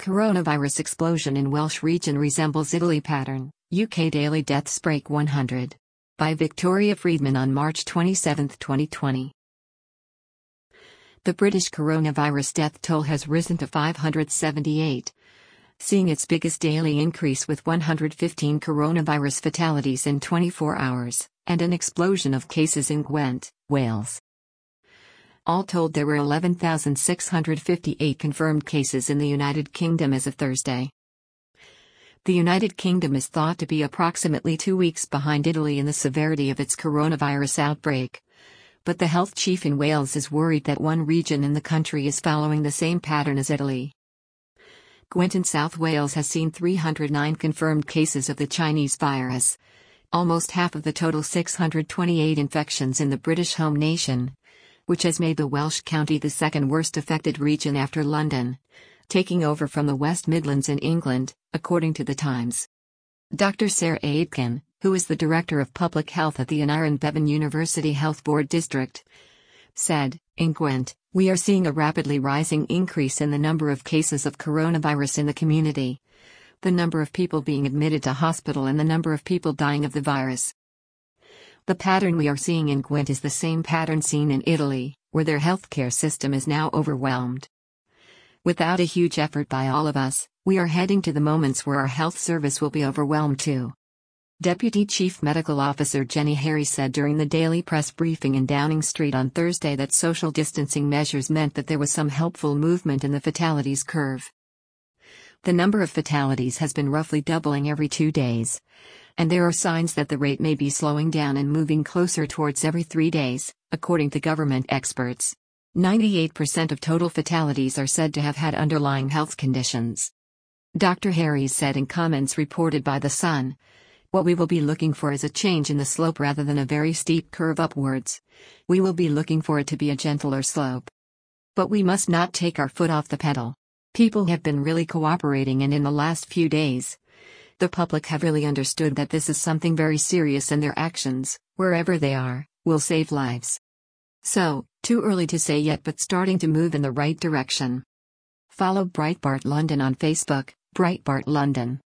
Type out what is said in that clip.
Coronavirus explosion in Welsh region resembles Italy pattern, UK daily deaths break 100. By Victoria Friedman on March 27, 2020. The British coronavirus death toll has risen to 578, seeing its biggest daily increase with 115 coronavirus fatalities in 24 hours, and an explosion of cases in Gwent, Wales. All told, there were 11,658 confirmed cases in the United Kingdom as of Thursday. The United Kingdom is thought to be approximately 2 weeks behind Italy in the severity of its coronavirus outbreak. But the health chief in Wales is worried that one region in the country is following the same pattern as Italy. Gwent in South Wales has seen 309 confirmed cases of the Chinese virus, almost half of the total 628 infections in the British home nation, which has made the Welsh county the second worst affected region after London, taking over from the West Midlands in England, according to The Times. Dr. Sarah Aitken, who is the Director of Public Health at the Aneurin Bevan University Health Board District, said, "In Gwent, we are seeing a rapidly rising increase in the number of cases of coronavirus in the community, the number of people being admitted to hospital and the number of people dying of the virus. The pattern we are seeing in Gwent is the same pattern seen in Italy, where their healthcare system is now overwhelmed. Without a huge effort by all of us, we are heading to the moments where our health service will be overwhelmed too." Deputy Chief Medical Officer Jenny Harry said during the daily press briefing in Downing Street on Thursday that social distancing measures meant that there was some helpful movement in the fatalities curve. The number of fatalities has been roughly doubling every 2 days, and there are signs that the rate may be slowing down and moving closer towards every 3 days, according to government experts. 98% of total fatalities are said to have had underlying health conditions. Dr. Harries said in comments reported by The Sun, "What we will be looking for is a change in the slope rather than a very steep curve upwards. We will be looking for it to be a gentler slope. But we must not take our foot off the pedal. People have been really cooperating, and in the last few days, the public have really understood that this is something very serious, and their actions, wherever they are, will save lives. So, too early to say yet, but starting to move in the right direction." Follow Breitbart London on Facebook, Breitbart London.